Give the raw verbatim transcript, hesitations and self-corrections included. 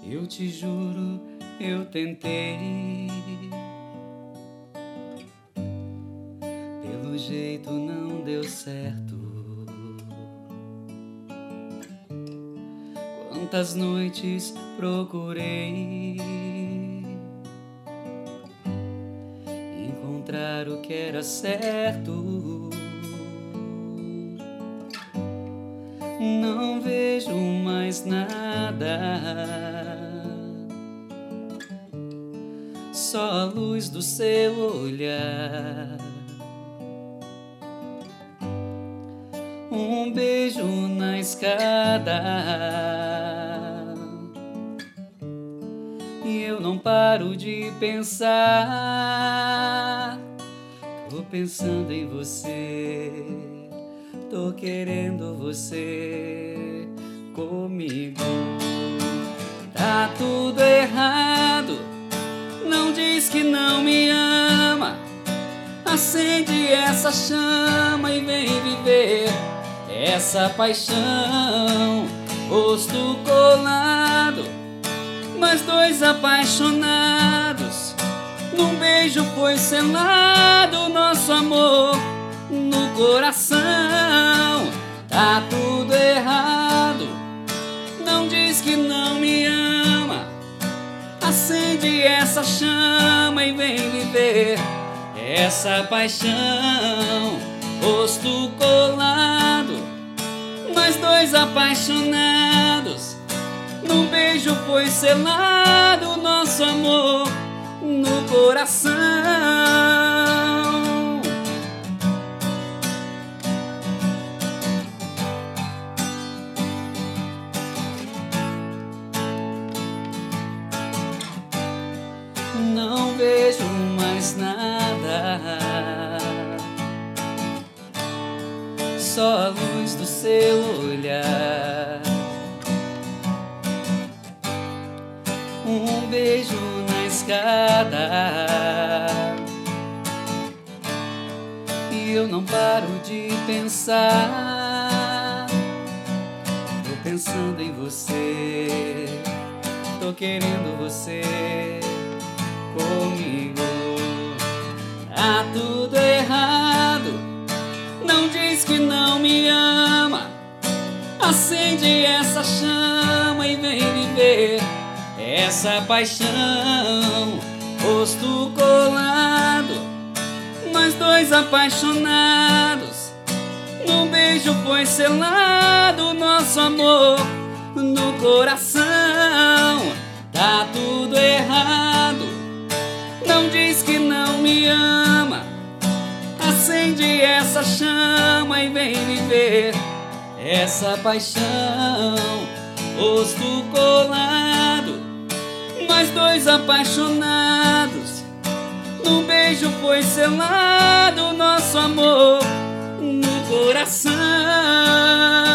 Eu te juro, eu tentei. Pelo jeito não deu certo. Quantas noites procurei encontrar o que era certo. Não vejo mais nada, só a luz do seu olhar. Um beijo na escada e eu não paro de pensar. Tô pensando em você, tô querendo você comigo. Tá tudo errado, não diz que não me ama. Acende essa chama e vem viver essa paixão. Rosto colado, nós dois apaixonados. Num beijo foi selado nosso amor no coração. Tá tudo errado, não diz que não me ama. Acende essa chama e vem viver essa paixão. Rosto colado, nós dois apaixonados. Num beijo foi selado nosso amor no coração. Não vejo mais nada, só a luz do seu olhar. Um beijo na escada e eu não paro de pensar. Tô pensando em você, tô querendo você comigo. Tá tudo errado, não diz que não me ama. Acende essa chama e vem viver essa paixão. Rosto colado, nós dois apaixonados. Num beijo foi selado nosso amor no coração. Tá tudo errado, não diz que não me ama. Acende essa chama e vem viver essa paixão. Rosto colado, nós dois apaixonados. Num beijo foi selado nosso amor no coração.